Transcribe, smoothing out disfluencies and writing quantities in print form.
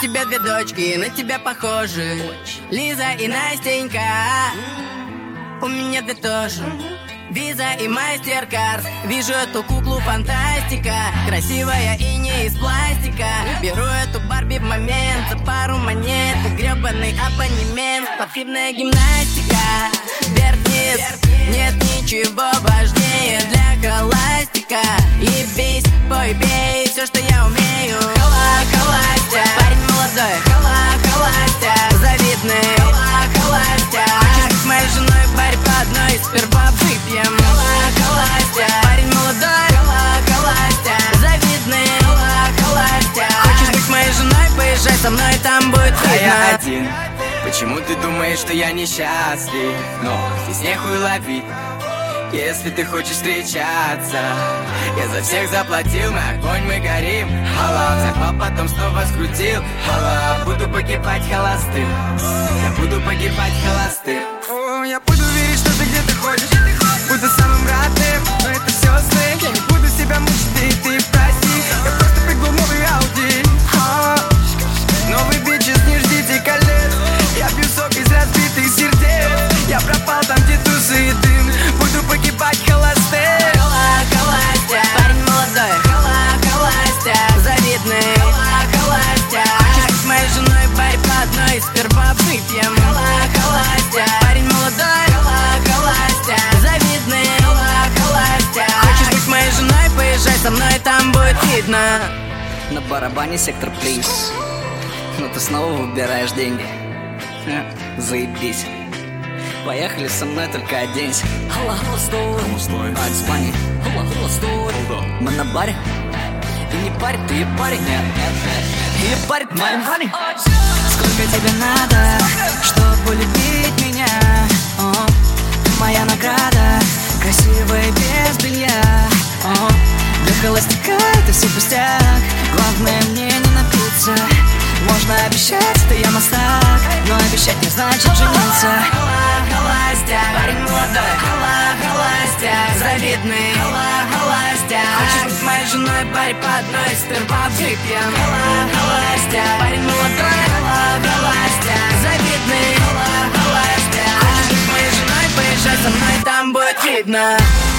тебя две дочки, на тебя похожи, Лиза и Настенька. У меня две тоже, Виза и Мастеркард. Вижу эту куклу фантастика, красивая и не из пластика. Беру эту Барби в момент, за пару монет гребаный абонемент. Спортивная гимнастика, вверх-вниз, нет ничего важнее для холастика. Ебись, пой, бей, все, что я умею. Холастя, парень молодой, холастя, завидный, холастя. Хочешь быть моей женой, парень по одной, сперва выпьем. Холастя, парень молодой, холастя, завидный, холастя. Хочешь быть моей женой, поезжай со мной, там будет видно. А я один, почему ты думаешь, что я несчастлив? Но здесь нехуй ловить, если ты хочешь встречаться. Я за всех заплатил, мы огонь, мы горим. Хала, взорвал, потом снова скрутил. Хала, буду погибать холостым. Я буду погибать холостым. О, я буду верить, что ты где-то ходишь. Буду самым родным, но это все сны. Я не буду себя мучить, и ты прости. Я просто прыгну в новый Ауди. Новый бичес, не ждите колец. Я пью сок из разбитых сердец. Я пропал там, где тусы и дым. Буду погибать холостым. Холастя, парень молодой, холастя, завидный, холастя. Хочешь быть моей женой, парень по одной, сперва выпьем. Холастя, парень молодой, холастя, завидный, холастя. Хочешь быть моей женой, поезжай со мной, там будет видно. На барабане сектор плиз. Но ты снова выбираешь деньги. Заебись. Поехали со мной, только оденься. А, Испания. Мы на баре. И не парь, ты и парень. И парень, парень. Сколько тебе надо, чтобы любить меня? О, ты моя награда, красивая без белья. О, для холостяка это все пустяк. Главное мне не напиться. Можно обещать, что я мастак, но обещать не значит жениться. Холастя, парень молодой, холастя, завидный, холастя. Хочешь быть моей женой, парень по одной, сперва выпьем. Холастя, парень молодой, холастя, завидный, холастя. Хочешь быть моей женой, поезжай со мной, там будет видно.